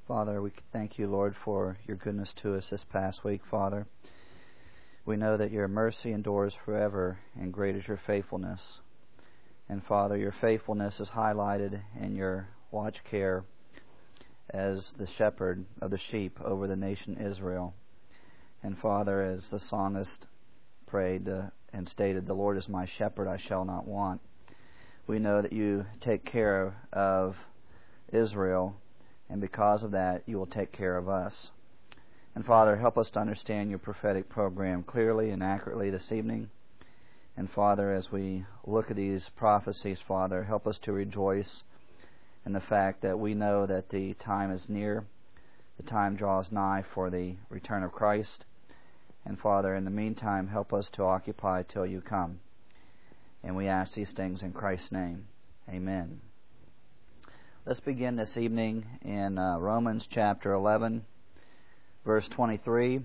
Father, we thank you, Lord, for your goodness to us this past week, Father. We know that your mercy endures forever, and great is your faithfulness. And Father, your faithfulness is highlighted in your watch care as the shepherd of the sheep over the nation Israel. And Father, as the psalmist prayed and stated, "The Lord is my shepherd, I shall not want." We know that you take care of Israel, and because of that, you will take care of us. And Father, help us to understand your prophetic program clearly and accurately this evening. And Father, as we look at these prophecies, Father, help us to rejoice in the fact that we know that the time is near, the time draws nigh for the return of Christ. And Father, in the meantime, help us to occupy till you come. And we ask these things in Christ's name. Amen. Let's begin this evening in Romans chapter 11, verse 23.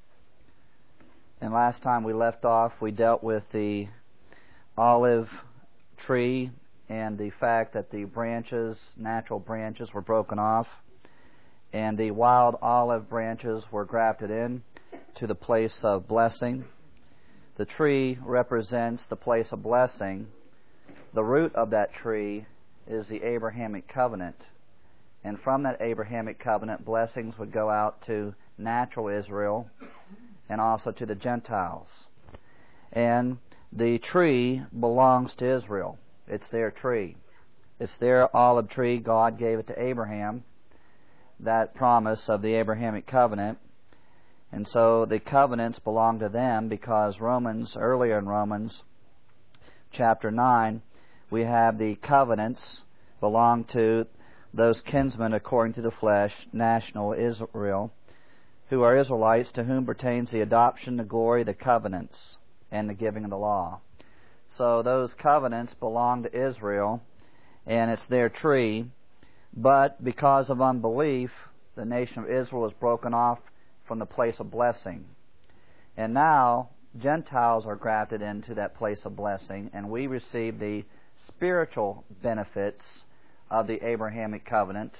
And last time we left off, we dealt with the olive tree and the fact that the branches, natural branches, were broken off, and the wild olive branches were grafted in to the place of blessing. The tree represents the place of blessing. The root of that tree is the Abrahamic covenant. And from that Abrahamic covenant, blessings would go out to natural Israel and also to the Gentiles. And the tree belongs to Israel. It's their tree. It's their olive tree. God gave it to Abraham, that promise of the Abrahamic covenant. And so the covenants belong to them because earlier in Romans chapter 9, we have the covenants belong to those kinsmen according to the flesh, national Israel, who are Israelites, to whom pertains the adoption, the glory, the covenants, and the giving of the law. So those covenants belong to Israel, and it's their tree. But because of unbelief, the nation of Israel is broken off from the place of blessing. And now Gentiles are grafted into that place of blessing, and we receive the spiritual benefits of the Abrahamic covenant,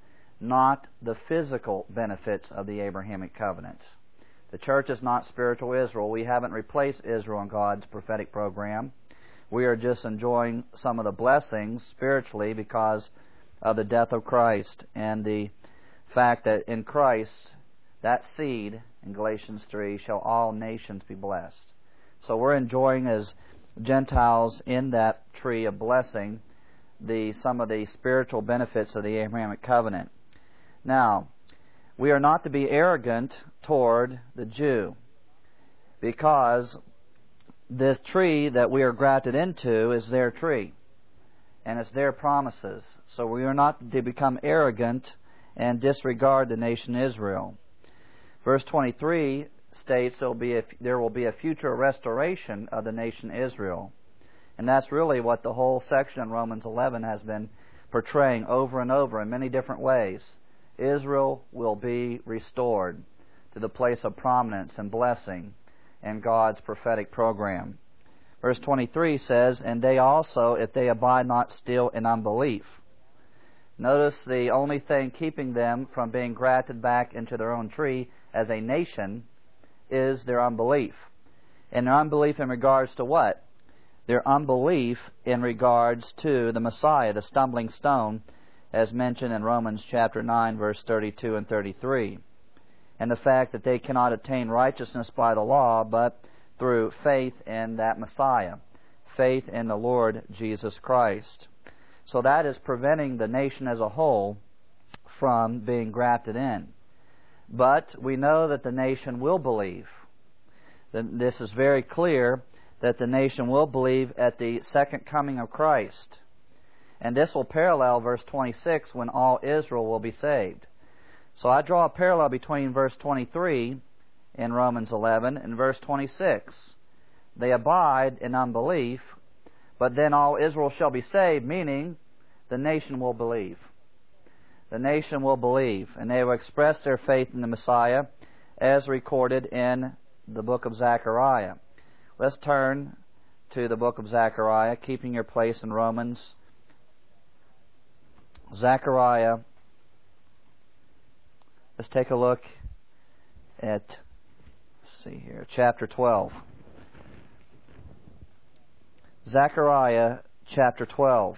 not the physical benefits of the Abrahamic covenant. The church is not spiritual Israel. We haven't replaced Israel in God's prophetic program. We are just enjoying some of the blessings spiritually because of the death of Christ and the fact that in Christ, that seed, in Galatians 3, shall all nations be blessed. So we're enjoying as Gentiles in that tree of blessing some of the spiritual benefits of the Abrahamic covenant. Now, we are not to be arrogant toward the Jew, because this tree that we are grafted into is their tree, and it's their promises. So we are not to become arrogant and disregard the nation Israel. Verse 23 states there will be a future restoration of the nation Israel. And that's really what the whole section in Romans 11 has been portraying over and over in many different ways. Israel will be restored to the place of prominence and blessing in God's prophetic program. Verse 23 says, "And they also, if they abide not still in unbelief." Notice the only thing keeping them from being grafted back into their own tree as a nation is their unbelief. And their unbelief in regards to what? Their unbelief in regards to the Messiah, the stumbling stone, as mentioned in Romans chapter 9, verse 32 and 33. And the fact that they cannot attain righteousness by the law, but through faith in that Messiah, faith in the Lord Jesus Christ. So that is preventing the nation as a whole from being grafted in. But we know that the nation will believe. This is very clear that the nation will believe at the second coming of Christ. And this will parallel verse 26 when all Israel will be saved. So I draw a parallel between verse 23 in Romans 11 and verse 26. They abide in unbelief, but then all Israel shall be saved, meaning the nation will believe. The nation will believe, and they will express their faith in the Messiah as recorded in the book of Zechariah. Let's turn to the book of Zechariah, keeping your place in Romans. Zechariah Let's take a look at, let's see here, chapter 12. Zechariah chapter 12.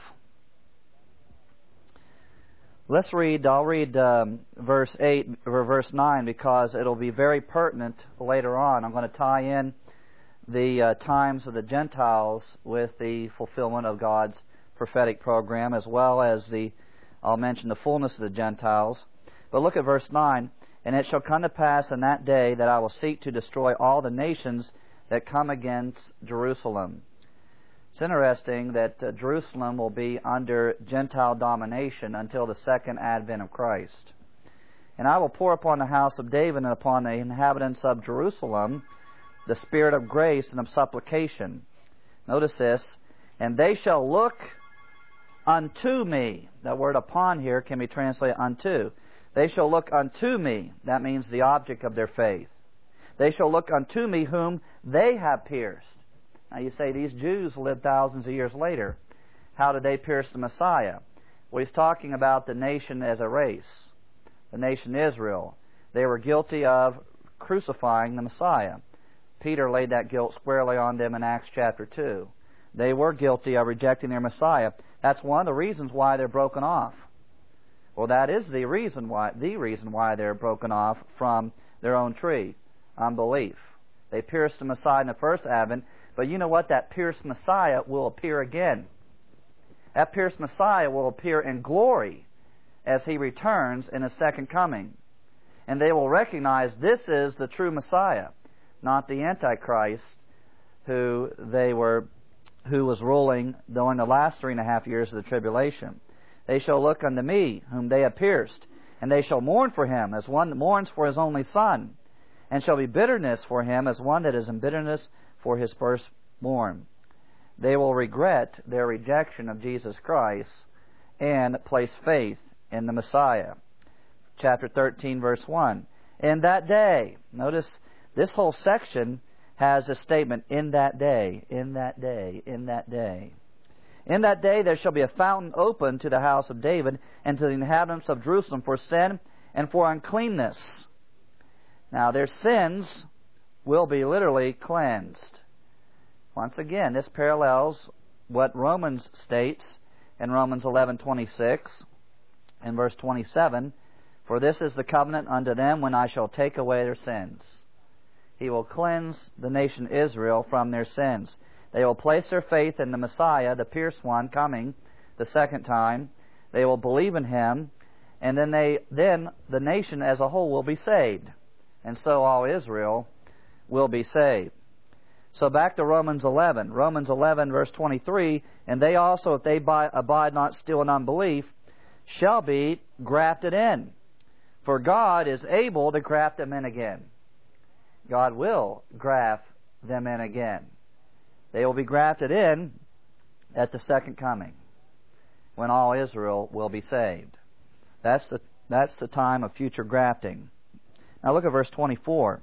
I'll read verse 8 or verse 9 because it'll be very pertinent later on. I'm going to tie in the times of the Gentiles with the fulfillment of God's prophetic program, as well as I'll mention the fullness of the Gentiles. But look at verse 9. And it shall come to pass in that day that I will seek to destroy all the nations that come against Jerusalem. It's interesting that Jerusalem will be under Gentile domination until the second advent of Christ. And I will pour upon the house of David and upon the inhabitants of Jerusalem the spirit of grace and of supplication. Notice this. And they shall look unto me. That word upon here can be translated unto. They shall look unto me. That means the object of their faith. They shall look unto me whom they have pierced. Now you say, these Jews lived thousands of years later. How did they pierce the Messiah? Well, he's talking about the nation as a race, the nation Israel. They were guilty of crucifying the Messiah. Peter laid that guilt squarely on them in Acts chapter 2. They were guilty of rejecting their Messiah. That's one of the reasons why they're broken off. Well, that is the reason why they're broken off from their own tree, unbelief. They pierced the Messiah in the first advent. But you know what? That pierced Messiah will appear again. That pierced Messiah will appear in glory as He returns in His second coming. And they will recognize this is the true Messiah, not the Antichrist who was ruling during the last 3.5 years of the tribulation. They shall look unto me, whom they have pierced, and they shall mourn for him as one that mourns for his only son, and shall be bitterness for him as one that is in bitterness for his firstborn. They will regret their rejection of Jesus Christ and place faith in the Messiah. Chapter 13, verse 1. In that day, notice this whole section has a statement, in that day, in that day, in that day. In that day there shall be a fountain open to the house of David and to the inhabitants of Jerusalem for sin and for uncleanness. Now their sins will be literally cleansed. Once again, this parallels what Romans states in Romans 11:26 and verse 27. For this is the covenant unto them when I shall take away their sins. He will cleanse the nation Israel from their sins. They will place their faith in the Messiah, the pierced one, coming the second time. They will believe in Him, and then the nation as a whole will be saved. And so all Israel will be saved. So back to Romans 11. Romans 11, verse 23, and they also, if they abide not still in unbelief, shall be grafted in. For God is able to graft them in again. God will graft them in again. They will be grafted in at the second coming, when all Israel will be saved. That's the time of future grafting. Now look at verse 24.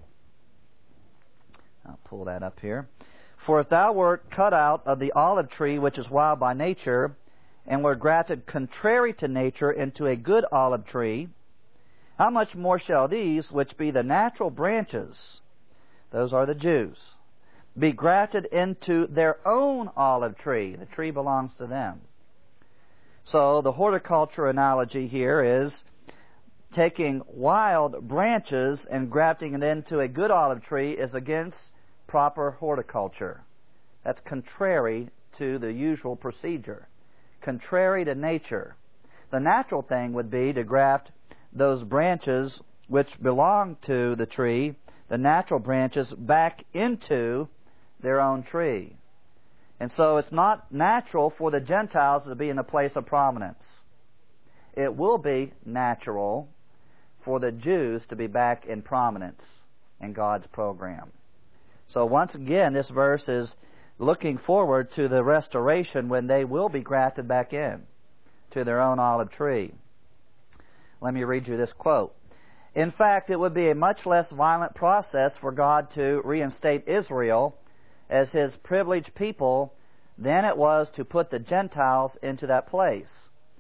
I'll pull that up here. For if thou wert cut out of the olive tree which is wild by nature, and were grafted contrary to nature into a good olive tree, how much more shall these, which be the natural branches, those are the Jews, be grafted into their own olive tree? The tree belongs to them. So the horticulture analogy here is taking wild branches and grafting it into a good olive tree is against proper horticulture. That's contrary to the usual procedure, contrary to nature. The natural thing would be to graft those branches which belong to the tree, the natural branches, back into their own tree. And so it's not natural for the Gentiles to be in a place of prominence. It will be natural for the Jews to be back in prominence in God's program. So once again, this verse is looking forward to the restoration when they will be grafted back in to their own olive tree. Let me read you this quote. In fact, it would be a much less violent process for God to reinstate Israel as His privileged people than it was to put the Gentiles into that place.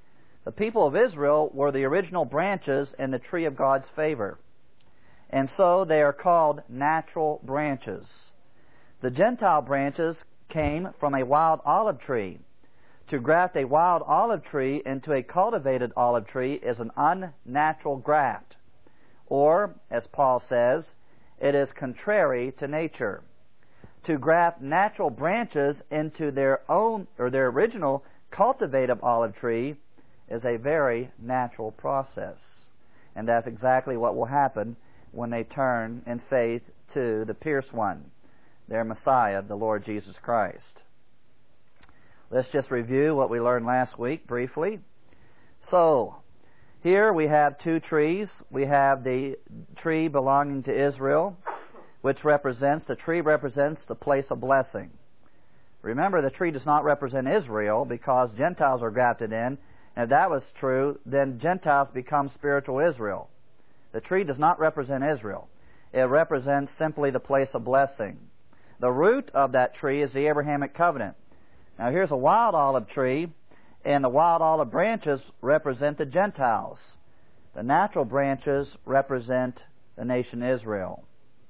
The people of Israel were the original branches in the tree of God's favor. And so they are called natural branches. The Gentile branches came from a wild olive tree. To graft a wild olive tree into a cultivated olive tree is an unnatural graft. Or, as Paul says, it is contrary to nature. To graft natural branches into their own or their original cultivated olive tree is a very natural process. And that's exactly what will happen when they turn in faith to the pierced one, their Messiah, the Lord Jesus Christ. Let's just review what we learned last week briefly. So, here we have two trees. We have the tree belonging to Israel, which the tree represents the place of blessing. Remember, the tree does not represent Israel because Gentiles are grafted in. And if that was true, then Gentiles become spiritual Israel. The tree does not represent Israel. It represents simply the place of blessing. The root of that tree is the Abrahamic covenant. Now here's a wild olive tree, and the wild olive branches represent the Gentiles. The natural branches represent the nation Israel.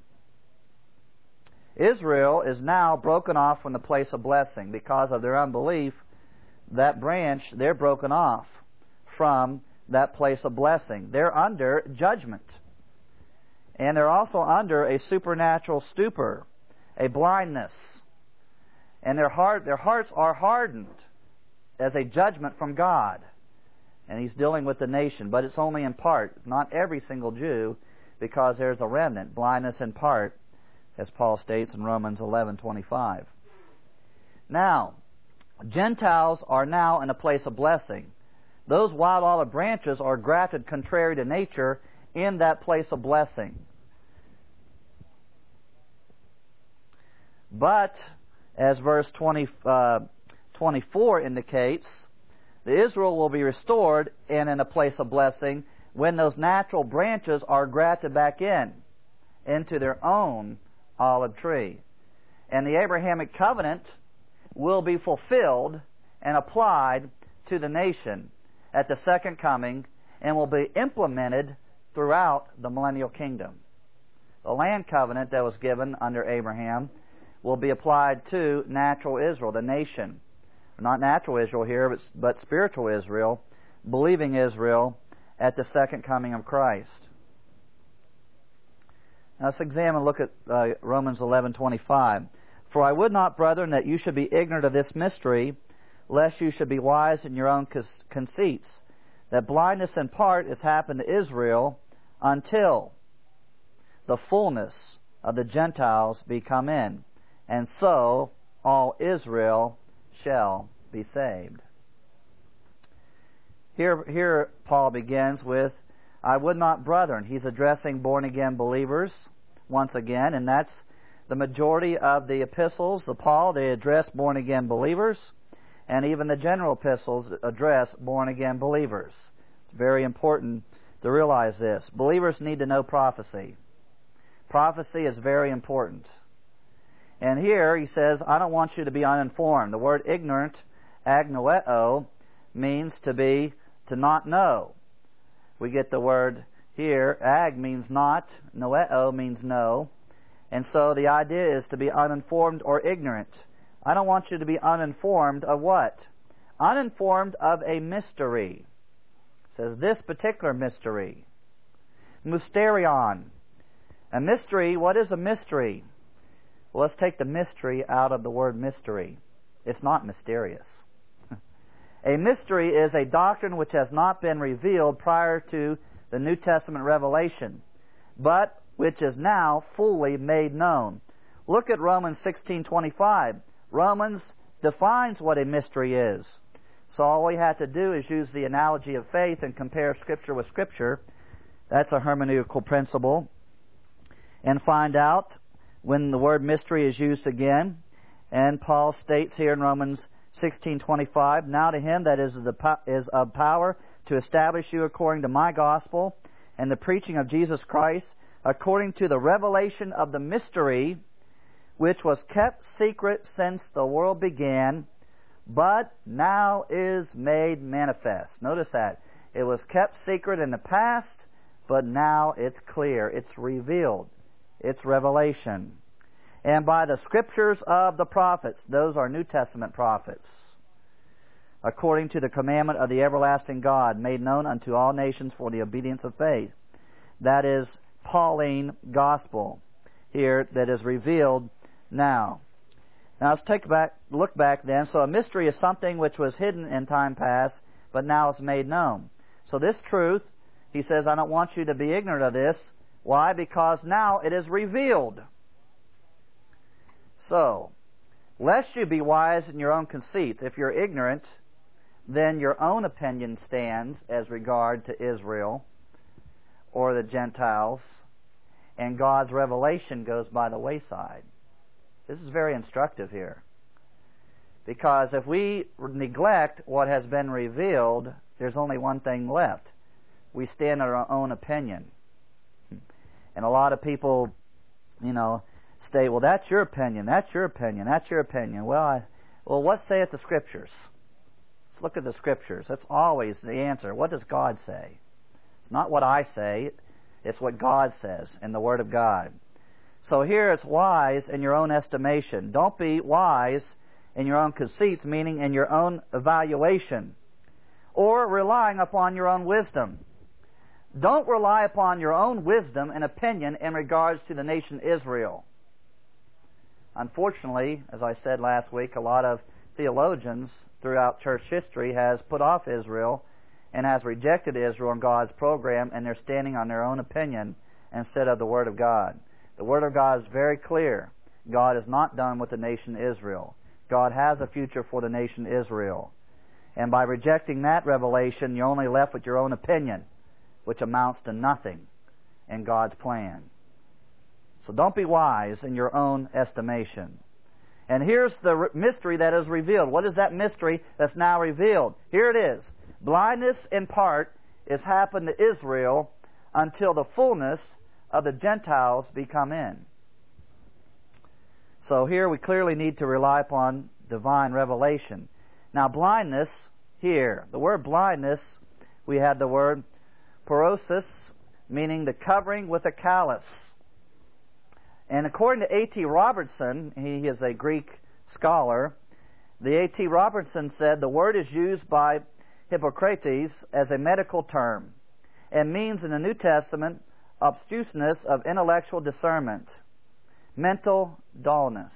Israel is now broken off from the place of blessing. Because of their unbelief, that branch, they're broken off from that place of blessing. They're under judgment. And they're also under a supernatural stupor, a blindness. And their hearts are hardened as a judgment from God. And He's dealing with the nation, but it's only in part. Not every single Jew, because there's a remnant, blindness in part, as Paul states in Romans 11:25. Now, Gentiles are now in a place of blessing. Those wild olive branches are grafted contrary to nature in that place of blessing. But, as verse 24 indicates, the Israel will be restored and in a place of blessing when those natural branches are grafted back into their own olive tree. And the Abrahamic covenant will be fulfilled and applied to the nation at the second coming and will be implemented throughout the millennial kingdom. The land covenant that was given under Abraham will be applied to natural Israel, the nation. Not natural Israel here, but spiritual Israel, believing Israel at the second coming of Christ. Now let's look at Romans 11:25. For I would not, brethren, that you should be ignorant of this mystery, lest you should be wise in your own conceits, that blindness in part hath happened to Israel until the fullness of the Gentiles be come in, and so all Israel shall be saved. Here Paul begins with, I would not, brethren. He's addressing born-again believers once again, and that's the majority of the epistles of Paul. They address born-again believers, and even the general epistles address born-again believers. It's very important to realize this. Believers need to know prophecy. Prophecy is very important. And here he says, I don't want you to be uninformed. The word ignorant, agnoeo, means to not know. We get the word here, ag means not, noeo means know. And so the idea is to be uninformed or ignorant. I don't want you to be uninformed of what? Uninformed of a mystery. It says this particular mystery. Mysterion. A mystery, what is a mystery? Well, let's take the mystery out of the word mystery. It's not mysterious. A mystery is a doctrine which has not been revealed prior to the New Testament revelation, but which is now fully made known. Look at Romans 16:25. Romans defines what a mystery is. So all we have to do is use the analogy of faith and compare Scripture with Scripture. That's a hermeneutical principle. And find out when the word mystery is used again. And Paul states here in Romans 16:25, now to him that is of power to establish you according to my gospel and the preaching of Jesus Christ, according to the revelation of the mystery which was kept secret since the world began, but now is made manifest. Notice that. It was kept secret in the past, but now it's clear. It's revealed. It's revelation. And by the scriptures of the prophets, those are New Testament prophets, according to the commandment of the everlasting God, made known unto all nations for the obedience of faith. That is Pauline gospel here that is revealed now. Now let's look back then. So a mystery is something which was hidden in time past, but now is made known. So this truth, he says, I don't want you to be ignorant of this. Why? Because now it is revealed. So, lest you be wise in your own conceits. If you're ignorant, then your own opinion stands as regard to Israel or the Gentiles, and God's revelation goes by the wayside. This is very instructive here. Because if we neglect what has been revealed, there's only one thing left. We stand on our own opinion. And a lot of people, state, well, that's your opinion, that's your opinion, that's your opinion. Well, what saith the Scriptures? Let's look at the Scriptures. That's always the answer. What does God say? It's not what I say, it's what God says in the Word of God. So here it's wise in your own estimation. Don't be wise in your own conceits, meaning in your own evaluation, or relying upon your own wisdom. Don't rely upon your own wisdom and opinion in regards to the nation Israel. Unfortunately, as I said last week, a lot of theologians throughout church history has put off Israel and has rejected Israel and God's program, and they're standing on their own opinion instead of the Word of God. The Word of God is very clear. God is not done with the nation Israel. God has a future for the nation Israel. And by rejecting that revelation, you're only left with your own opinion, which amounts to nothing in God's plan. So don't be wise in your own estimation. And here's the mystery that is revealed. What is that mystery that's now revealed? Here it is. Blindness in part is happened to Israel until the fullness of the Gentiles be come in. So here we clearly need to rely upon divine revelation. Now blindness here, the word blindness, we had the word porosis, meaning the covering with a callus. And according to A.T. Robertson, he is a Greek scholar, the A.T. Robertson said the word is used by Hippocrates as a medical term and means in the New Testament obtuseness of intellectual discernment, mental dullness,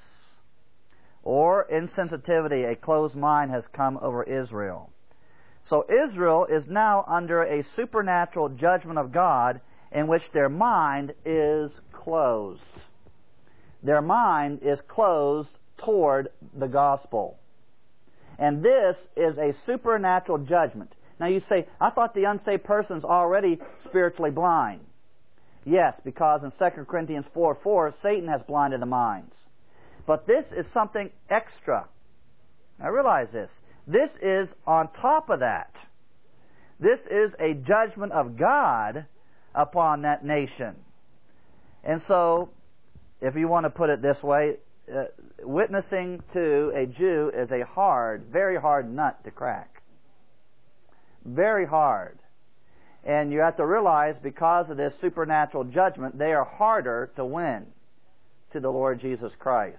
or insensitivity. A closed mind has come over Israel. So Israel is now under a supernatural judgment of God in which their mind is closed. Their mind is closed toward the gospel. And this is a supernatural judgment. Now you say, I thought the unsaved person is already spiritually blind. Yes, because in 2 Corinthians 4:4, Satan has blinded the minds. But this is something extra. Now realize this. This is on top of that. This is a judgment of God upon that nation. And so, if you want to put it this way, witnessing to a Jew is a hard, very hard nut to crack. Very hard. And you have to realize, because of this supernatural judgment, they are harder to win to the Lord Jesus Christ.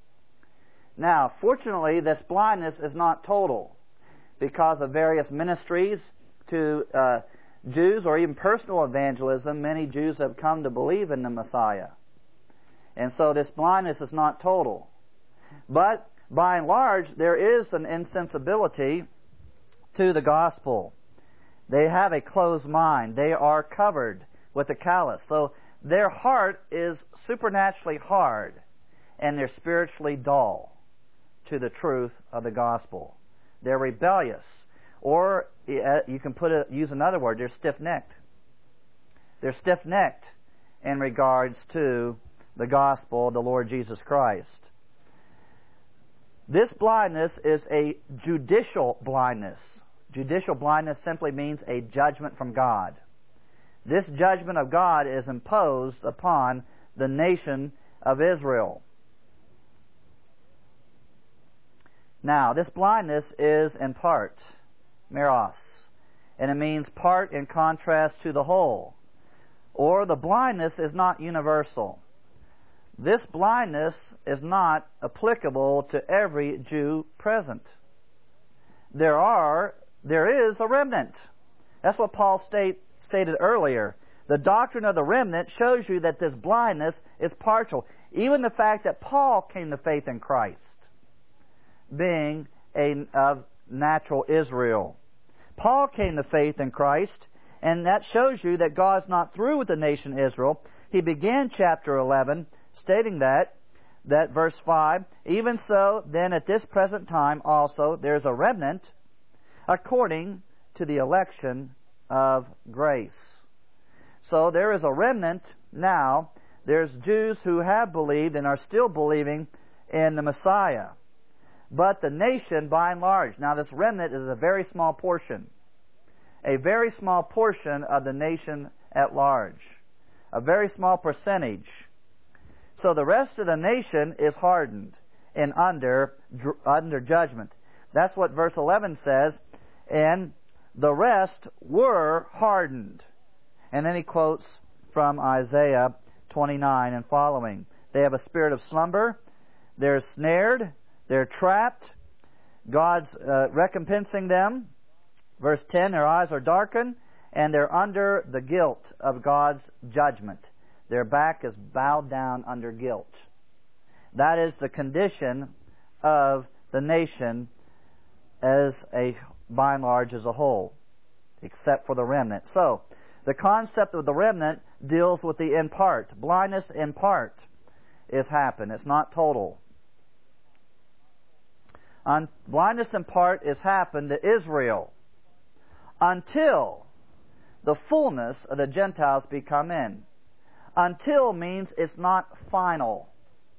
Now, fortunately, this blindness is not total, because of various ministries to Jews, or even personal evangelism. Many Jews have come to believe in the Messiah. And so this blindness is not total. But, by and large, there is an insensibility to the gospel. They have a closed mind. They are covered with a callus. So their heart is supernaturally hard, and they're spiritually dull to the truth of the gospel. They're rebellious. Or you can use another word, they're stiff-necked. They're stiff-necked in regards to the gospel of the Lord Jesus Christ. This blindness is a judicial blindness. Judicial blindness simply means a judgment from God. This judgment of God is imposed upon the nation of Israel. Now, this blindness is in part, meros, and it means part in contrast to the whole. Or the blindness is not universal. This blindness is not applicable to every Jew present. There is a remnant. That's what Paul stated earlier. The doctrine of the remnant shows you that this blindness is partial. Even the fact that Paul came to faith in Christ, being of natural Israel. Paul came to faith in Christ, and that shows you that God's not through with the nation Israel. He began chapter 11 stating that verse 5, even so, then at this present time also there's a remnant according to the election of grace. So there is a remnant now. There's Jews who have believed and are still believing in the Messiah. But the nation, by and large, now this remnant is a very small portion. A very small portion of the nation at large. A very small percentage. So the rest of the nation is hardened and under judgment. That's what verse 11 says. And the rest were hardened. And then he quotes from Isaiah 29 and following. They have a spirit of slumber. They're snared. They're trapped. God's recompensing them. Verse 10, their eyes are darkened, and they're under the guilt of God's judgment. Their back is bowed down under guilt. That is the condition of the nation by and large as a whole, except for the remnant. So, the concept of the remnant deals with the in part. Blindness in part is happened. It's not total. Blindness in part is happened to Israel until the fullness of the Gentiles be come in. Until means it's not final.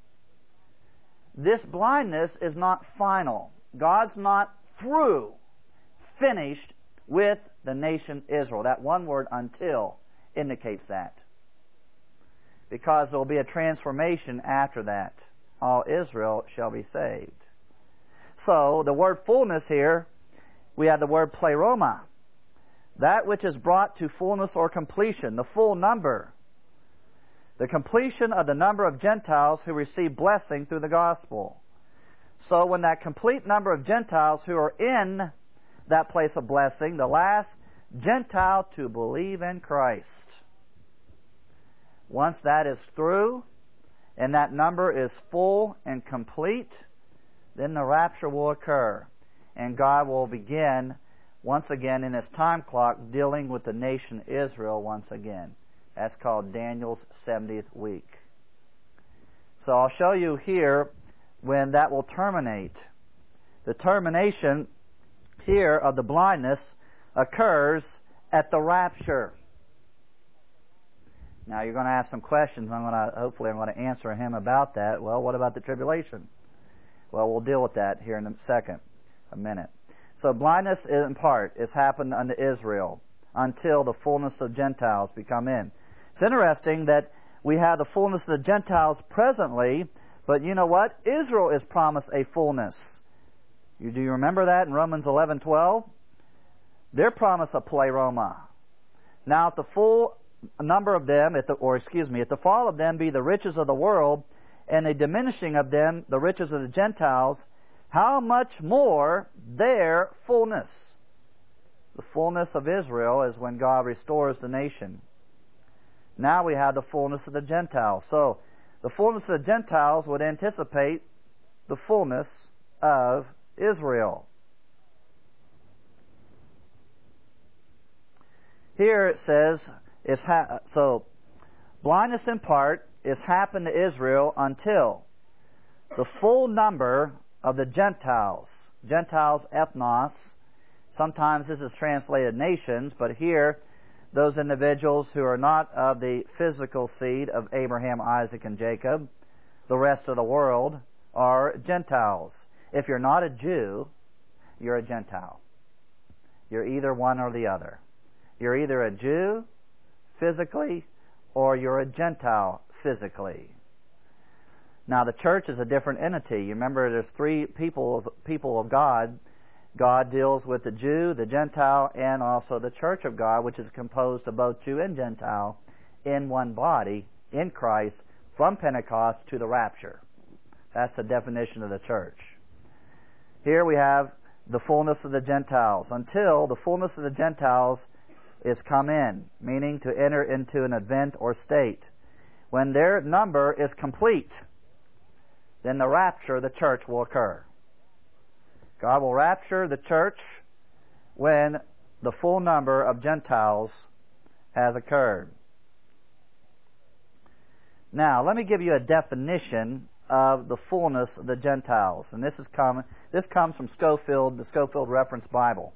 This blindness is not final. God's not through, finished with the nation Israel. That one word, until, indicates that. Because there will be a transformation after that. All Israel shall be saved. So, the word fullness here, we have the word pleroma. That which is brought to fullness or completion, the full number. The completion of the number of Gentiles who receive blessing through the gospel. So when that complete number of Gentiles who are in that place of blessing, the last Gentile to believe in Christ. Once that is through, and that number is full and complete, then the rapture will occur. And God will begin, once again in His time clock, dealing with the nation Israel once again. That's called Daniel's 70th week. So I'll show you here when that will terminate. The termination here of the blindness occurs at the rapture. Now you're going to ask some questions. Hopefully I'm going to answer him about that. Well, what about the tribulation? Well, we'll deal with that here in a minute. So blindness in part is happened unto Israel until the fullness of Gentiles be come in. It's interesting that we have the fullness of the Gentiles presently, but you know what? Israel is promised a fullness. Do you remember that in Romans 11:12? They're promised a pleroma. Now, if the full number of them, if the fall of them be the riches of the world, and the diminishing of them the riches of the Gentiles, how much more their fullness? The fullness of Israel is when God restores the nation. Now we have the fullness of the Gentiles. So, the fullness of the Gentiles would anticipate the fullness of Israel. Here it says, blindness in part is happened to Israel until the full number of the Gentiles, ethnos, sometimes this is translated nations, but here, those individuals who are not of the physical seed of Abraham, Isaac, and Jacob, the rest of the world, are Gentiles. If you're not a Jew, you're a Gentile. You're either one or the other. You're either a Jew physically or you're a Gentile physically. Now, the church is a different entity. You remember there's three people of God. God deals with the Jew, the Gentile, and also the church of God, which is composed of both Jew and Gentile in one body, in Christ, from Pentecost to the rapture. That's the definition of the church. Here we have the fullness of the Gentiles, until the fullness of the Gentiles is come in, meaning to enter into an event or state. When their number is complete, then the rapture of the church will occur. God will rapture the church when the full number of Gentiles has occurred. Now, let me give you a definition of the fullness of the Gentiles. And this comes from Scofield, the Scofield Reference Bible.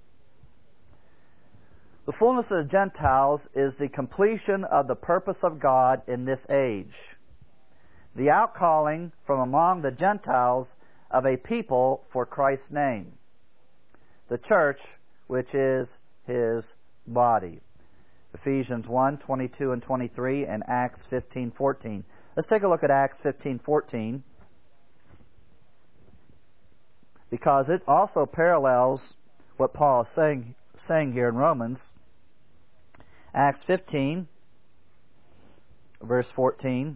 The fullness of the Gentiles is the completion of the purpose of God in this age. The outcalling from among the Gentiles of a people for Christ's name. The church, which is His body. Ephesians 1:22 and 23, and Acts 15:14. Let's take a look at Acts 15:14, because it also parallels what Paul is saying here in Romans. Acts 15, verse 14.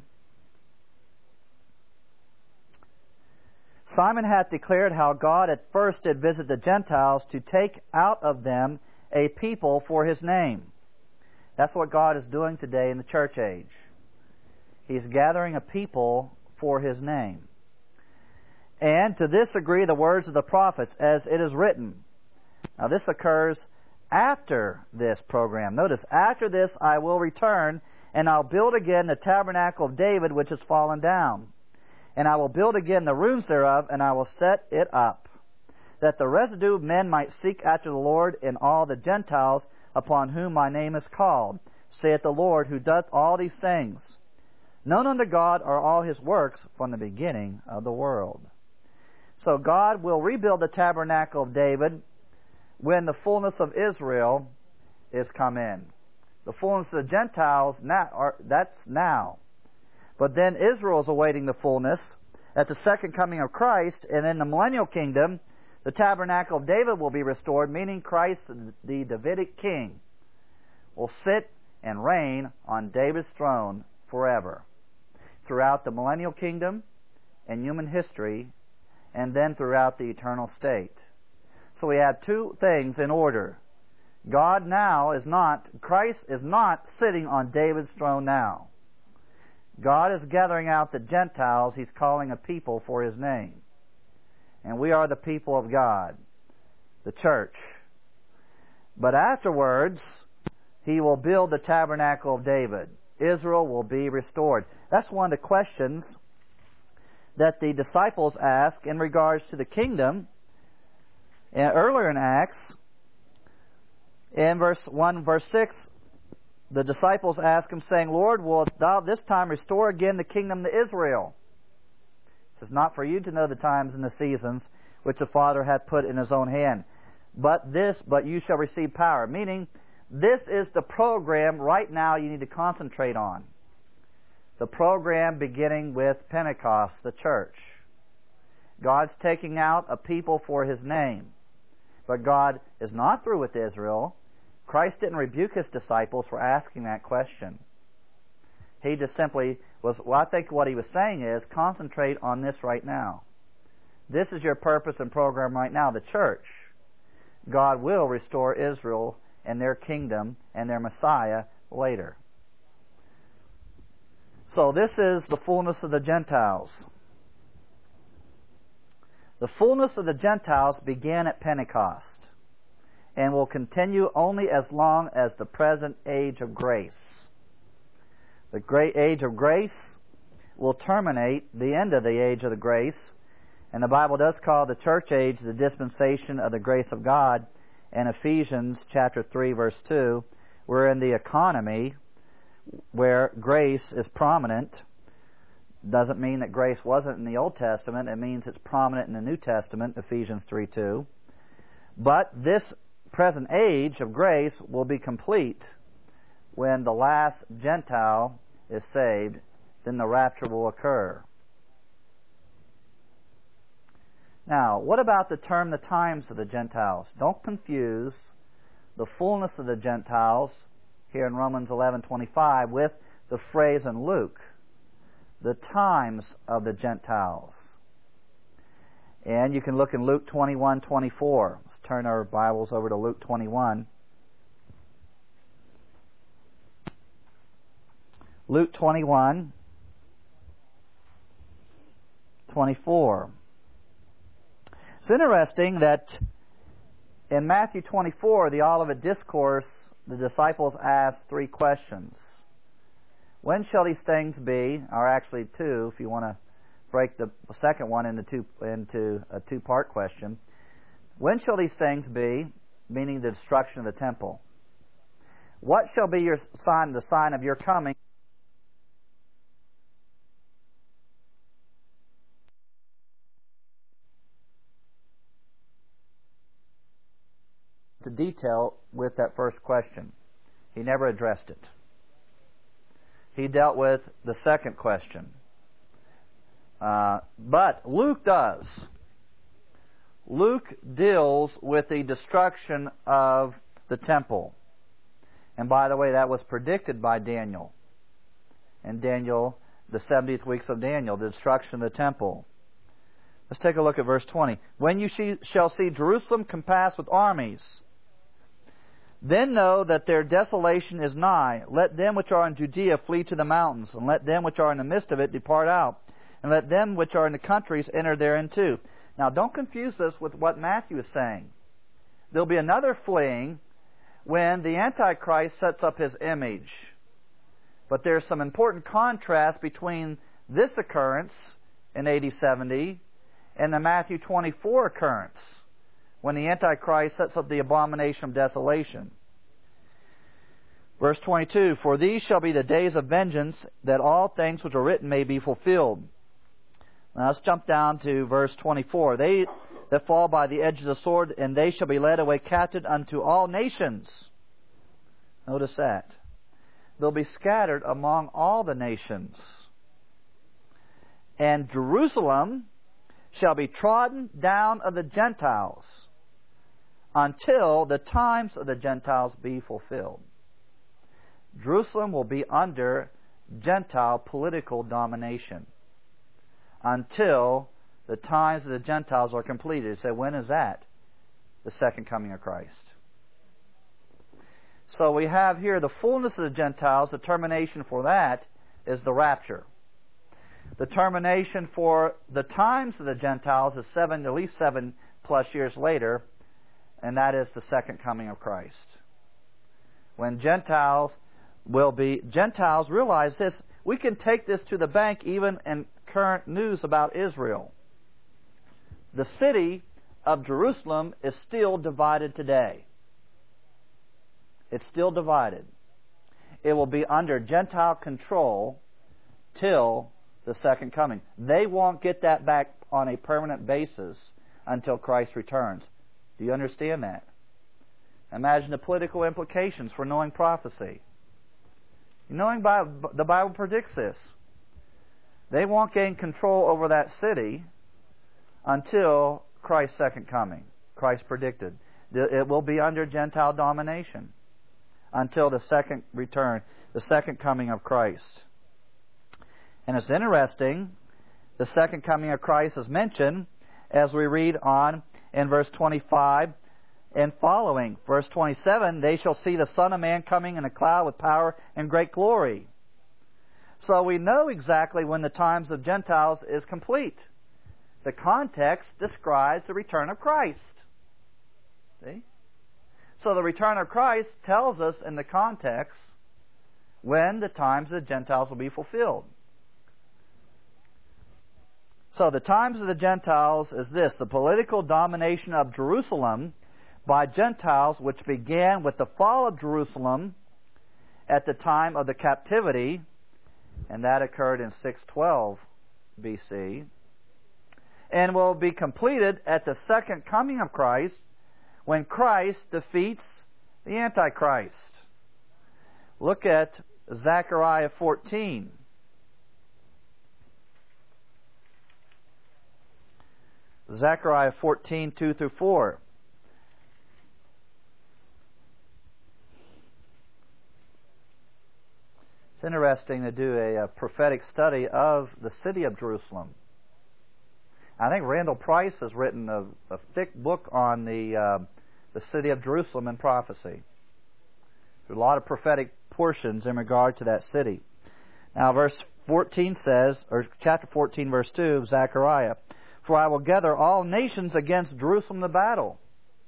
Simon hath declared how God at first did visit the Gentiles to take out of them a people for His name. That's what God is doing today in the church age. He's gathering a people for His name. And to this agree the words of the prophets, as it is written. Now this occurs after this program. Notice, after this I will return, and I'll build again the tabernacle of David which has fallen down. And I will build again the rooms thereof, and I will set it up, that the residue of men might seek after the Lord in all the Gentiles upon whom my name is called, saith the Lord, who doth all these things. Known unto God are all His works from the beginning of the world. So God will rebuild the tabernacle of David when the fullness of Israel is come in. The fullness of the Gentiles, that's now. But then Israel is awaiting the fullness at the second coming of Christ, and in the millennial kingdom, the tabernacle of David will be restored, meaning Christ, the Davidic king, will sit and reign on David's throne forever, throughout the millennial kingdom and human history, and then throughout the eternal state. So we have two things in order. Christ is not sitting on David's throne now. God is gathering out the Gentiles. He's calling a people for His name. And we are the people of God, the church. But afterwards, He will build the tabernacle of David. Israel will be restored. That's one of the questions that the disciples ask in regards to the kingdom. And earlier in Acts, in verse 6, the disciples ask Him, saying, Lord, wilt Thou this time restore again the kingdom to Israel? It is not for you to know the times and the seasons which the Father hath put in His own hand. But you shall receive power. Meaning, this is the program right now you need to concentrate on. The program beginning with Pentecost, the church. God's taking out a people for His name. But God is not through with Israel. Christ didn't rebuke His disciples for asking that question. He just simply I think what He was saying is, concentrate on this right now. This is your purpose and program right now, the church. God will restore Israel and their kingdom and their Messiah later. So this is the fullness of the Gentiles. The fullness of the Gentiles began at Pentecost and will continue only as long as the present age of grace. The great age of grace will terminate the end of the age of the grace, and the Bible does call the church age the dispensation of the grace of God. In Ephesians chapter 3, verse 2, we're in the economy where grace is prominent. Doesn't mean that grace wasn't in the Old Testament. It means it's prominent in the New Testament, Ephesians 3:2. But this present age of grace will be complete when the last Gentile is saved. Then the rapture will occur. Now, what about the term the times of the Gentiles? Don't confuse the fullness of the Gentiles here in Romans 11:25 with the phrase in Luke, the times of the Gentiles. And you can look in Luke 21:24. Let's turn our Bibles over to Luke 21. Luke 21:24. It's interesting that in Matthew 24, the Olivet Discourse, the disciples asked 3 questions. When shall these things be? Or actually 2, if you want to break the second one into a 2-part question. When shall these things be? Meaning the destruction of the temple. What shall be your sign, the sign of your coming? To detail with that first question. He never addressed it. He dealt with the second question. But Luke does. Luke deals with the destruction of the temple. And by the way, that was predicted by Daniel. In Daniel, the 70th weeks of Daniel, the destruction of the temple. Let's take a look at verse 20. When you shall see Jerusalem compassed with armies, then know that their desolation is nigh. Let them which are in Judea flee to the mountains, and let them which are in the midst of it depart out, and let them which are in the countries enter therein too. Now don't confuse this with what Matthew is saying. There'll be another fleeing when the Antichrist sets up his image. But there's some important contrast between this occurrence in AD 70 and the Matthew 24 occurrence, when the Antichrist sets up the abomination of desolation. Verse 22, For these shall be the days of vengeance, that all things which are written may be fulfilled. Now let's jump down to verse 24. They that fall by the edge of the sword, and they shall be led away captive unto all nations. Notice that. They'll be scattered among all the nations. And Jerusalem shall be trodden down of the Gentiles, until the times of the Gentiles be fulfilled. Jerusalem will be under Gentile political domination until the times of the Gentiles are completed. So when is that? The second coming of Christ. So we have here the fullness of the Gentiles. The termination for that is the rapture. The termination for the times of the Gentiles is at least 7+ years later, and that is the second coming of Christ. When Gentiles realize this, we can take this to the bank even in current news about Israel. The city of Jerusalem is still divided today. It's still divided. It will be under Gentile control till the second coming. They won't get that back on a permanent basis until Christ returns. Do you understand that? Imagine the political implications for knowing prophecy. Knowing the Bible predicts this. They won't gain control over that city until Christ's second coming. Christ predicted. It will be under Gentile domination until the second return, the second coming of Christ. And it's interesting, the second coming of Christ is mentioned as we read on in verse 25 and following. Verse 27, they shall see the Son of Man coming in a cloud with power and great glory. So we know exactly when the times of Gentiles is complete. The context describes the return of Christ. See? So the return of Christ tells us in the context when the times of the Gentiles will be fulfilled. So the times of the Gentiles is this: the political domination of Jerusalem by Gentiles, which began with the fall of Jerusalem at the time of the captivity, and that occurred in 612 BC, and will be completed at the second coming of Christ, when Christ defeats the Antichrist. Look at Zechariah 14. Zechariah 14, 2 through 4. It's interesting to do a prophetic study of the city of Jerusalem. I think Randall Price has written a thick book on the city of Jerusalem in prophecy. There's a lot of prophetic portions in regard to that city. Now, verse 14 says, or chapter 14, verse 2 of Zechariah, "For I will gather all nations against Jerusalem to battle,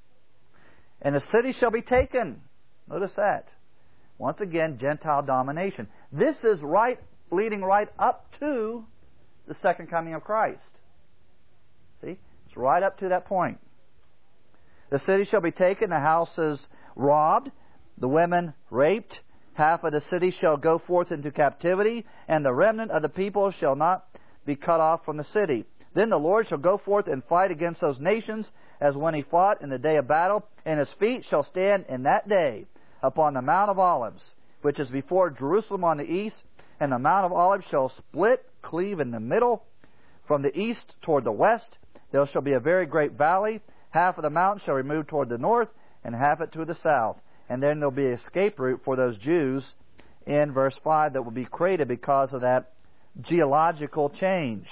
and the city shall be taken." Notice that. Once again, Gentile domination. This is leading right up to the second coming of Christ. See? It's right up to that point. "The city shall be taken, the houses robbed, the women raped. Half of the city shall go forth into captivity, and the remnant of the people shall not be cut off from the city. Then the Lord shall go forth and fight against those nations, as when he fought in the day of battle, and his feet shall stand in that day upon the Mount of Olives, which is before Jerusalem on the east, and the Mount of Olives shall cleave in the middle, from the east toward the west. There shall be a very great valley. Half of the mountain shall remove toward the north, and half it to the south. And then there'll be an escape route for those Jews in verse 5 that will be created because of that geological change.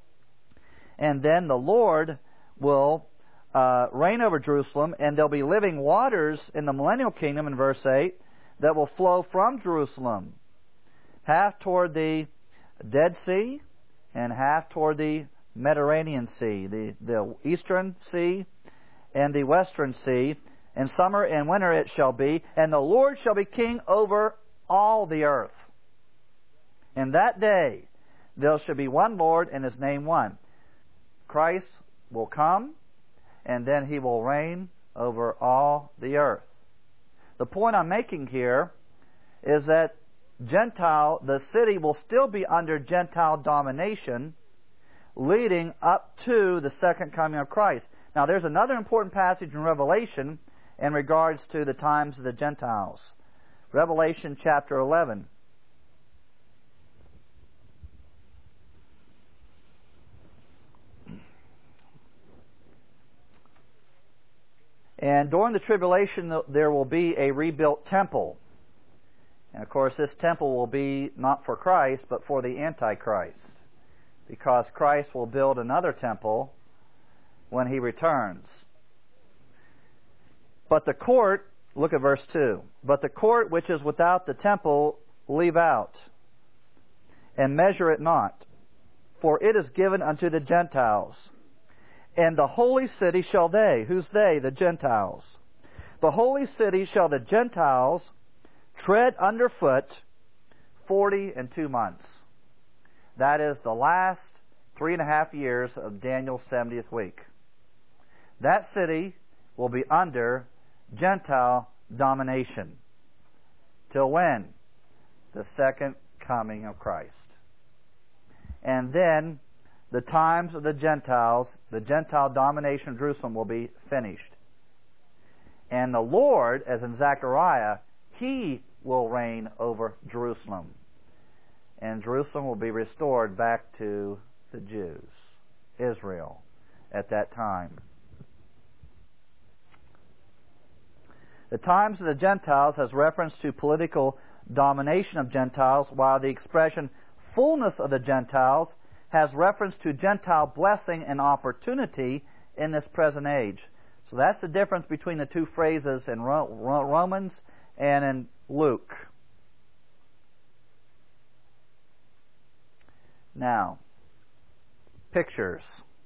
And then the Lord will reign over Jerusalem, and there'll be living waters in the millennial kingdom in verse 8 that will flow from Jerusalem, half toward the Dead Sea and half toward the Mediterranean Sea, the eastern sea and the western sea. In summer and winter it shall be, and the Lord shall be king over all the earth. In that day there shall be one Lord, and his name one." Christ will come, and then he will reign over all the earth. The point I'm making here is that the city will still be under Gentile domination, leading up to the second coming of Christ. Now, there's another important passage in Revelation in regards to the times of the Gentiles. Revelation chapter 11. "And during the tribulation there will be a rebuilt temple." And of course this temple will be not for Christ, but for the Antichrist, because Christ will build another temple when he returns. "But the court," look at verse 2, "but the court which is without the temple leave out, and measure it not, for it is given unto the Gentiles. And the holy city shall they," who's they? The Gentiles. "The holy city shall the Gentiles tread underfoot 42 months. That is the last 3.5 years of Daniel's 70th week. That city will be under Gentile domination. Till when? The second coming of Christ. And then the times of the Gentiles, the Gentile domination of Jerusalem will be finished. And the Lord, as in Zechariah, he will reign over Jerusalem. And Jerusalem will be restored back to the Jews, Israel, at that time. The times of the Gentiles has reference to political domination of Gentiles, while the expression fullness of the Gentiles has reference to Gentile blessing and opportunity in this present age. So that's the difference between the two phrases in Romans and in Luke. Now, pictures.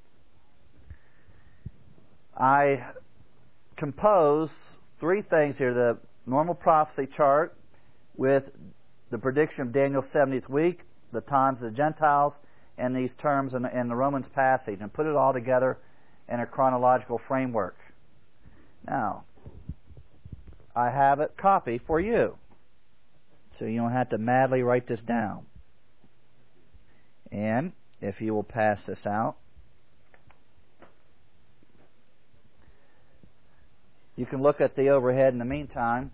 I compose 3 things here: the normal prophecy chart with the prediction of Daniel's 70th week, the times of the Gentiles, and these terms in the Romans passage, and put it all together in a chronological framework. Now, I have it copied for you, so you don't have to madly write this down. And if you will pass this out, you can look at the overhead in the meantime.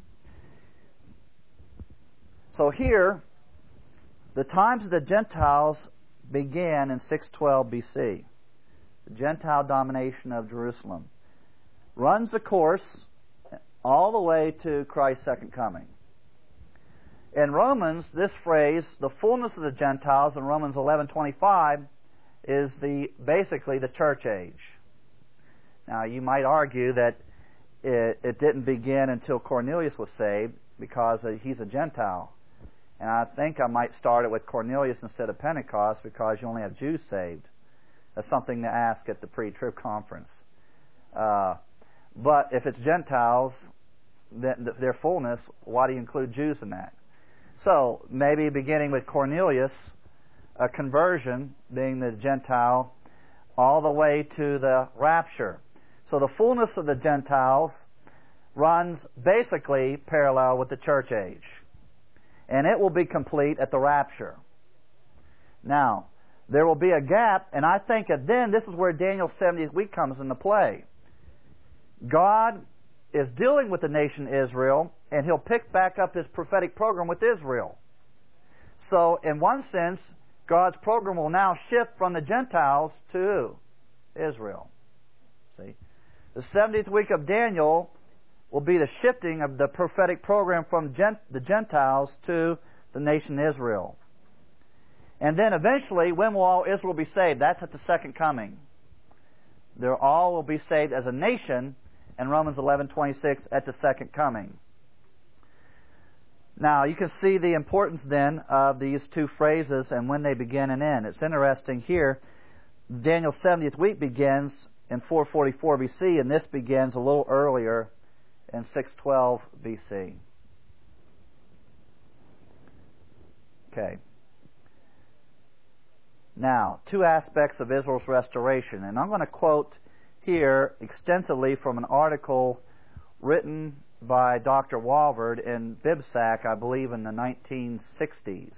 So here, the times of the Gentiles began in 612 BC. the Gentile domination of Jerusalem, runs the course all the way to Christ's second coming. In Romans, this phrase, the fullness of the Gentiles, in Romans 11:25, is basically the church age. Now, you might argue that it didn't begin until Cornelius was saved because he's a Gentile. And I think I might start it with Cornelius instead of Pentecost because you only have Jews saved. That's something to ask at the pre-trib conference. But if it's Gentiles, their fullness, why do you include Jews in that? So, maybe beginning with Cornelius, a conversion, being the Gentile, all the way to the rapture. So the fullness of the Gentiles runs basically parallel with the church age. And it will be complete at the rapture. Now, there will be a gap, and I think that then this is where Daniel's 70th week comes into play. God is dealing with the nation Israel, and He'll pick back up His prophetic program with Israel. So, in one sense, God's program will now shift from the Gentiles to Israel. See? The 70th week of Daniel will be the shifting of the prophetic program from the Gentiles to the nation Israel. And then eventually, when will all Israel be saved? That's at the second coming. They all will be saved as a nation in Romans 11:26 at the second coming. Now, you can see the importance then of these two phrases and when they begin and end. It's interesting here, Daniel's 70th week begins in 444 BC, and this begins a little earlier in 612 BC. Okay. Now, two aspects of Israel's restoration, and I'm going to quote here extensively from an article written by Dr. Walvoord in BibSac, I believe in the 1960s.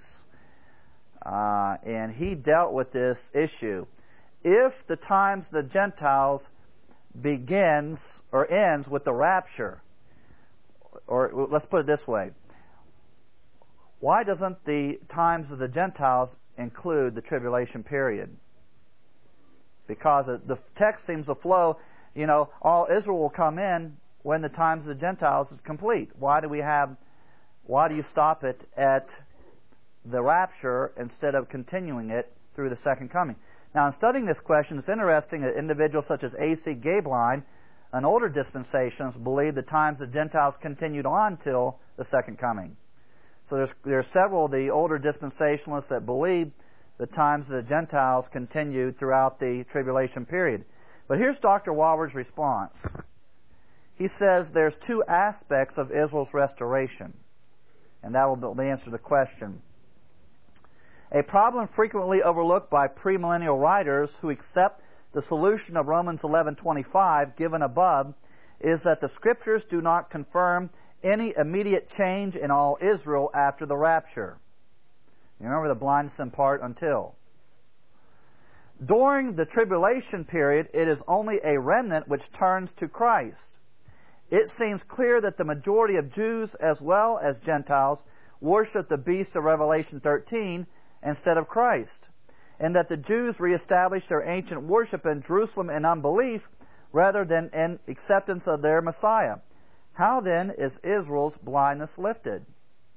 And he dealt with this issue. If the times of the Gentiles begins or ends with the rapture, or let's put it this way, why doesn't the times of the Gentiles include the tribulation period? Because the text seems to flow, all Israel will come in when the times of the Gentiles is complete. Why do you stop it at the rapture instead of continuing it through the second coming? Now, in studying this question, it's interesting that individuals such as A.C. Gaebelein and older dispensations believe the times of Gentiles continued on till the second coming. So there's several of the older dispensationalists that believe the times of the Gentiles continued throughout the tribulation period. But here's Dr. Walvoord's response. He says there's two aspects of Israel's restoration, and that will be the answer to the question. A problem frequently overlooked by premillennial writers who accept the solution of Romans 11:25 given above is that the Scriptures do not confirm any immediate change in all Israel after the rapture. You remember the blindness in part until. During the tribulation period, it is only a remnant which turns to Christ. It seems clear that the majority of Jews as well as Gentiles worship the beast of Revelation 13 instead of Christ, and that the Jews reestablish their ancient worship in Jerusalem in unbelief rather than in acceptance of their Messiah. How then is Israel's blindness lifted?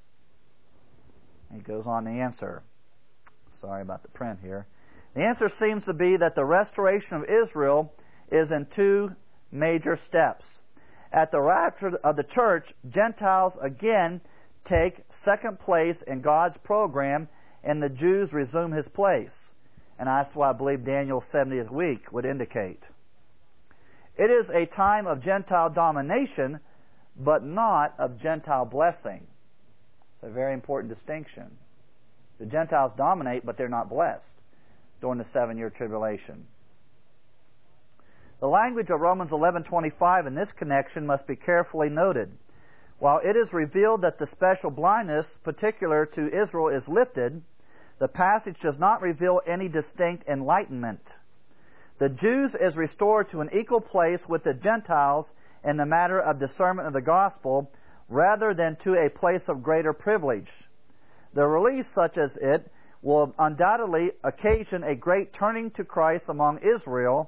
He goes on to answer. Sorry about the print here. The answer seems to be that the restoration of Israel is in two major steps. At the rapture of the church, Gentiles again take second place in God's program, and the Jews resume His place. And that's what I believe Daniel's 70th week would indicate. It is a time of Gentile domination, but not of Gentile blessing. It's a very important distinction. The Gentiles dominate, but they're not blessed during the 7-year tribulation. The language of Romans 11:25 in this connection must be carefully noted. While it is revealed that the special blindness particular to Israel is lifted, the passage does not reveal any distinct enlightenment. The Jews is restored to an equal place with the Gentiles in the matter of discernment of the gospel, rather than to a place of greater privilege. The release such as it will undoubtedly occasion a great turning to Christ among Israel,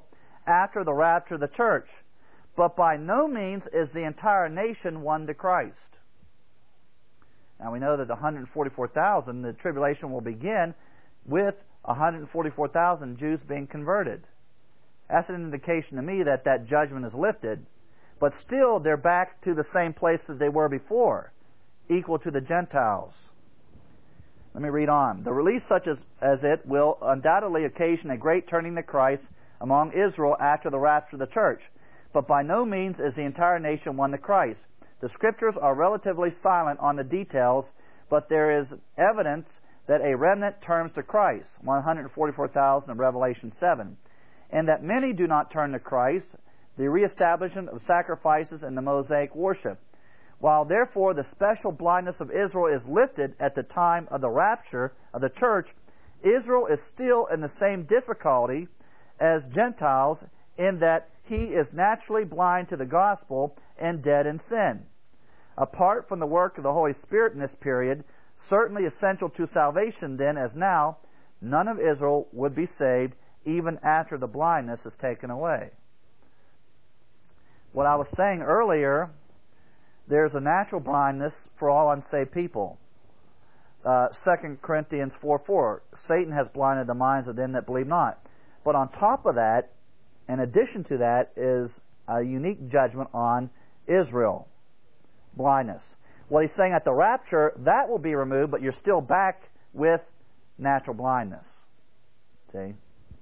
after the rapture of the church, but by no means is the entire nation won to Christ. Now we know that the 144,000, the tribulation will begin with 144,000 Jews being converted. That's an indication to me that that judgment is lifted, but still they're back to the same place as they were before, equal to the Gentiles. Let me read on. The release such as it will undoubtedly occasion a great turning to Christ among Israel after the rapture of the church, but by no means is the entire nation won to Christ. The Scriptures are relatively silent on the details, but there is evidence that a remnant turns to Christ, 144,000 in Revelation 7, and that many do not turn to Christ, the reestablishment of sacrifices and the Mosaic worship. While therefore the special blindness of Israel is lifted at the time of the rapture of the church, Israel is still in the same difficulty as Gentiles in that he is naturally blind to the gospel and dead in sin. Apart from the work of the Holy Spirit in this period, certainly essential to salvation then as now, none of Israel would be saved even after the blindness is taken away. What I was saying earlier, there's a natural blindness for all unsaved people. 2 Corinthians 4:4, Satan has blinded the minds of them that believe not. But on top of that, in addition to that, is a unique judgment on Israel. Blindness. What he's saying at the rapture, that will be removed, but you're still back with natural blindness. See?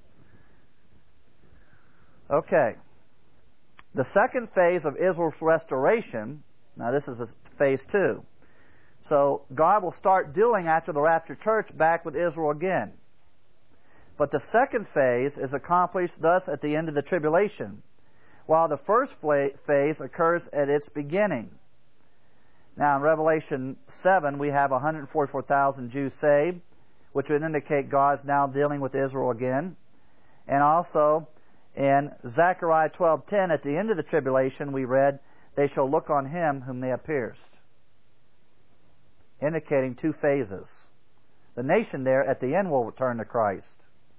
Okay. The second phase of Israel's restoration, now this is phase 2. So God will start dealing after the rapture church back with Israel again. But the second phase is accomplished thus at the end of the tribulation, while the first phase occurs at its beginning. Now in Revelation 7 we have 144,000 Jews saved, which would indicate God's now dealing with Israel again. And also in Zechariah 12:10, at the end of the tribulation, we read, "They shall look on him whom they have pierced," indicating two phases. The nation there at the end will return to Christ.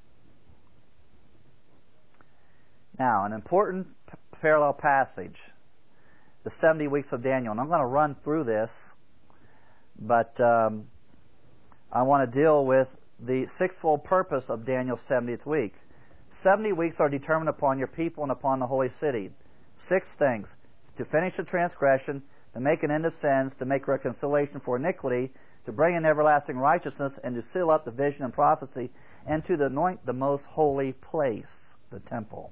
Now, an important parallel passage, the 70 weeks of Daniel. And I'm going to run through this, but I want to deal with the sixfold purpose of Daniel's 70th week. 70 weeks are determined upon your people and upon the holy city. 6 things: to finish the transgression, to make an end of sins, to make reconciliation for iniquity, to bring in everlasting righteousness, and to seal up the vision and prophecy, and to anoint the most holy place, the temple.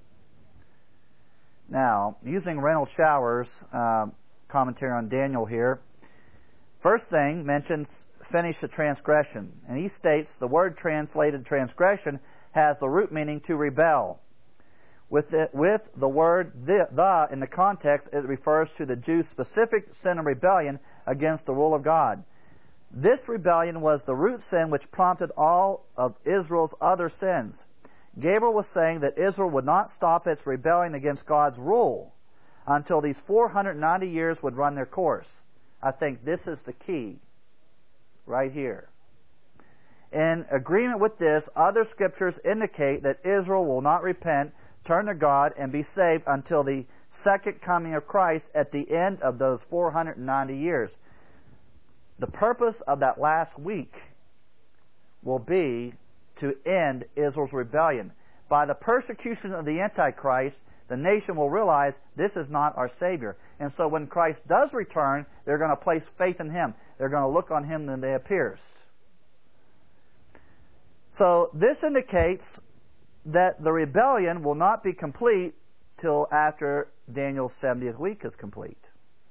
Now, using Reynolds Shower's commentary on Daniel here, first thing mentions finish the transgression. And he states the word translated transgression has the root meaning to rebel. With the word the in the context, it refers to the Jews' specific sin and rebellion against the rule of God. This rebellion was the root sin which prompted all of Israel's other sins. Gabriel was saying that Israel would not stop its rebellion against God's rule until these 490 years would run their course. I think this is the key right here. In agreement with this, other scriptures indicate that Israel will not repent, turn to God, and be saved until the second coming of Christ at the end of those 490 years. The purpose of that last week will be to end Israel's rebellion. By the persecution of the Antichrist, the nation will realize this is not our Savior. And so when Christ does return, they're going to place faith in Him. They're going to look on Him when they have pierced. So this indicates that the rebellion will not be complete till after Daniel's 70th week is complete.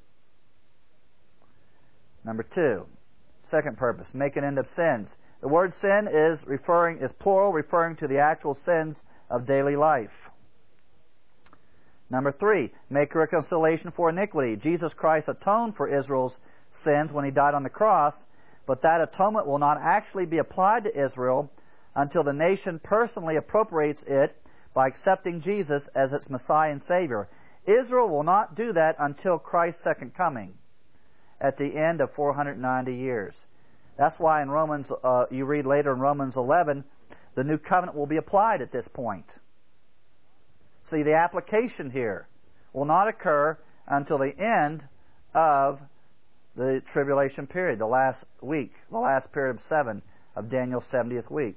Number 2, second purpose, make an end of sins. The word sin is plural, referring to the actual sins of daily life. Number 3, make reconciliation for iniquity. Jesus Christ atoned for Israel's sins when He died on the cross, but that atonement will not actually be applied to Israel until the nation personally appropriates it by accepting Jesus as its Messiah and Savior. Israel will not do that until Christ's second coming at the end of 490 years. That's why in Romans, you read later in Romans 11, the new covenant will be applied at this point. See, the application here will not occur until the end of the tribulation period, the last week, the last period of 7 of Daniel's 70th week.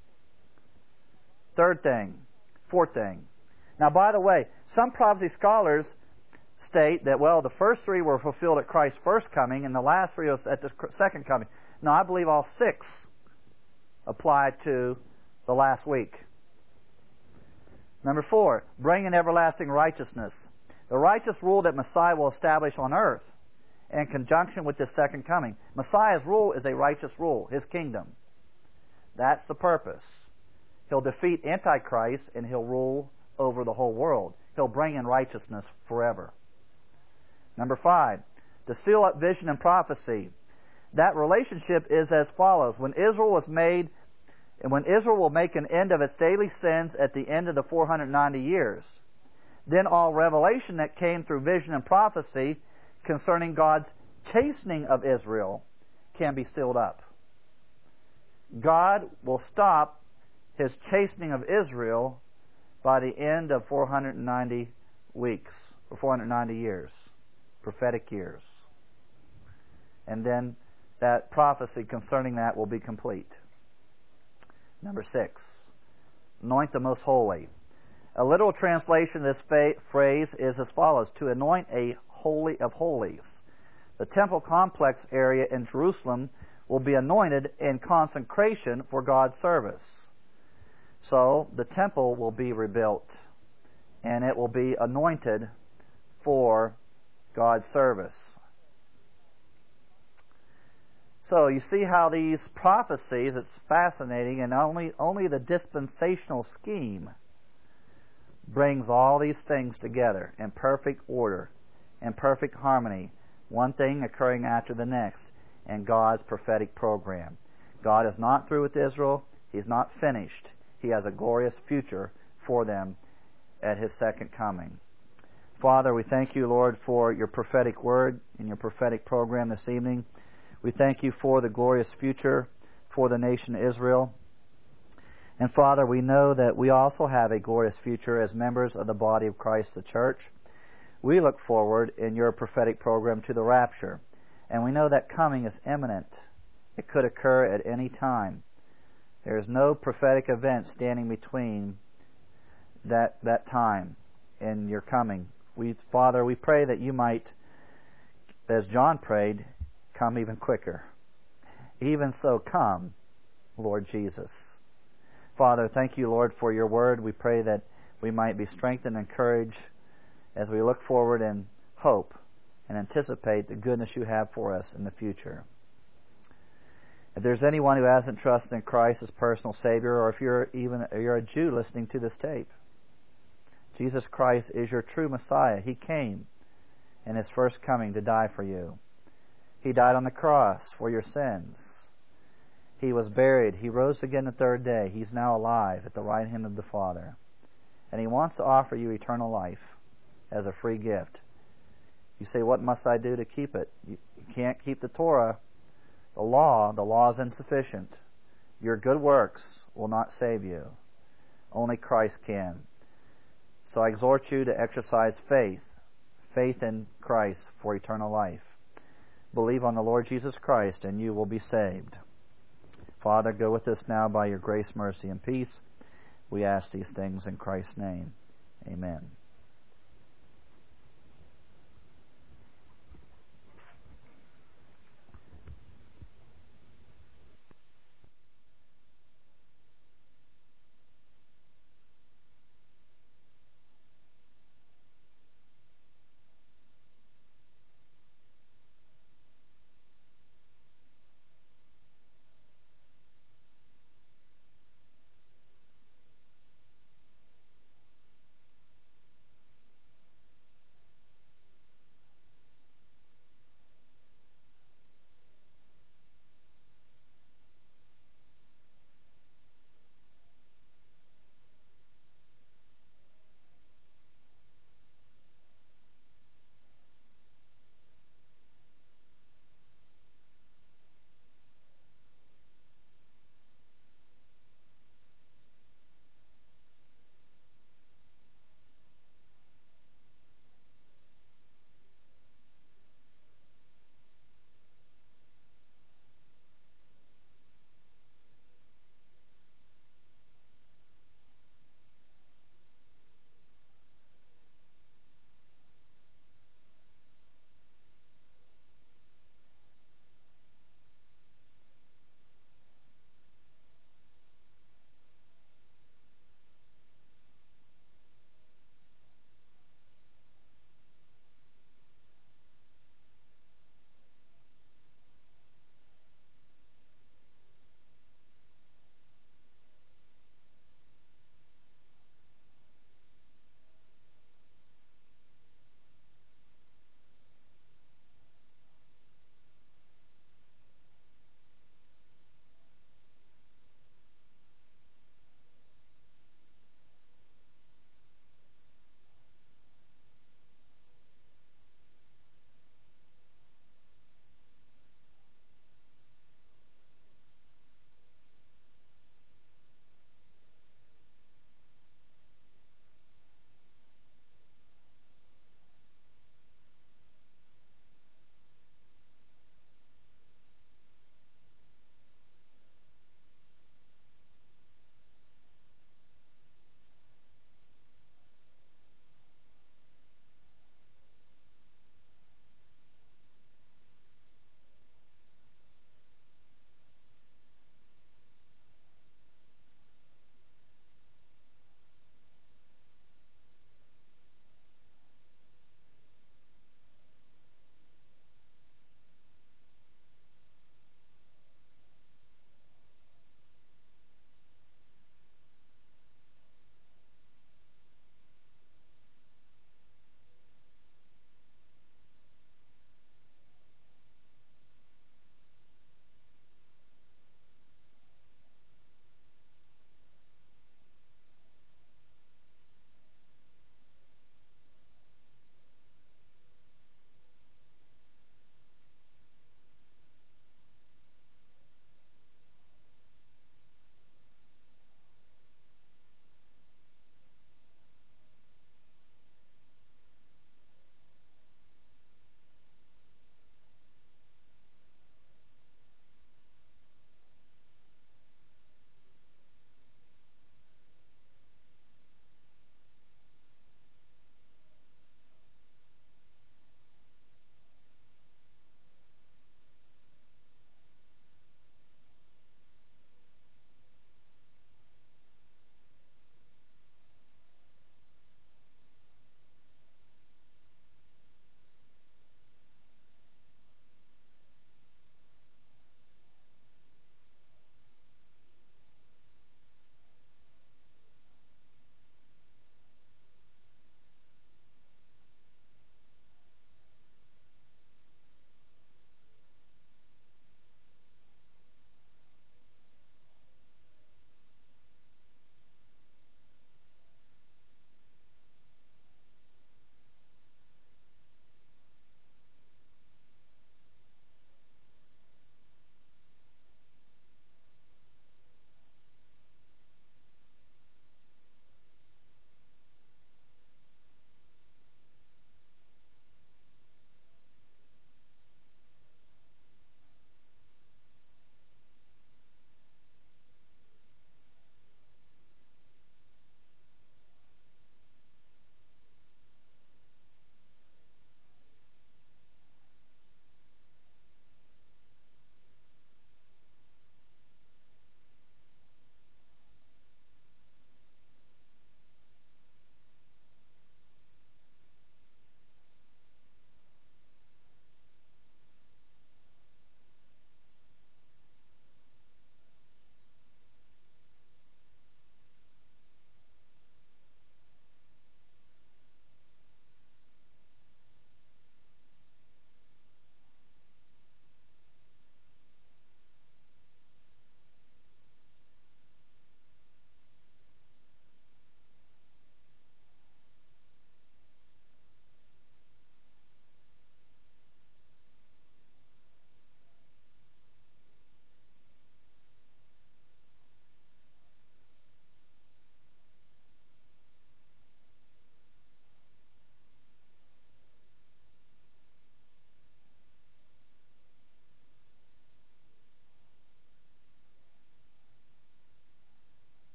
Fourth thing. Now, by the way, some prophecy scholars state that, well, the first 3 were fulfilled at Christ's first coming, and the last 3 was at the second coming. No, I believe all 6 apply to the last week. Number 4, bringing everlasting righteousness. The righteous rule that Messiah will establish on earth in conjunction with His second coming. Messiah's rule is a righteous rule, His kingdom. That's the purpose. He'll defeat Antichrist and He'll rule over the whole world. He'll bring in righteousness forever. Number 5, to seal up vision and prophecy. That relationship is as follows. When Israel will make an end of its daily sins at the end of the 490 years, then all revelation that came through vision and prophecy concerning God's chastening of Israel can be sealed up. God will stop His chastening of Israel by the end of 490 weeks, or 490 years, prophetic years. And then that prophecy concerning that will be complete. Number 6, anoint the most holy. A literal translation of this phrase is as follows: to anoint a holy of holies. The temple complex area in Jerusalem will be anointed in consecration for God's service. So the temple will be rebuilt, and it will be anointed for God's service. So you see how these prophecies, it's fascinating, and only the dispensational scheme brings all these things together in perfect order, in perfect harmony, one thing occurring after the next in God's prophetic program. God is not through with Israel. He's not finished. He has a glorious future for them at His second coming. Father, we thank You, Lord, for Your prophetic word and Your prophetic program this evening. We thank You for the glorious future for the nation Israel. And Father, we know that we also have a glorious future as members of the body of Christ, the church. We look forward in Your prophetic program to the rapture. And we know that coming is imminent. It could occur at any time. There is no prophetic event standing between that time and Your coming. Father, we pray that You might, as John prayed, come even quicker. Even so, come, Lord Jesus. Father, thank You, Lord, for Your word. We pray that we might be strengthened and encouraged as we look forward and hope and anticipate the goodness You have for us in the future. If there's anyone who hasn't trusted in Christ as personal Savior, or if you're a Jew listening to this tape, Jesus Christ is your true Messiah. He came in His first coming to die for you. He died on the cross for your sins. He was buried. He rose again the third day. He's now alive at the right hand of the Father. And He wants to offer you eternal life as a free gift. You say, what must I do to keep it? You can't keep the Torah. The law is insufficient. Your good works will not save you. Only Christ can. So I exhort you to exercise faith in Christ for eternal life. Believe on the Lord Jesus Christ, and you will be saved. Father, go with us now by Your grace, mercy, and peace. We ask these things in Christ's name. Amen.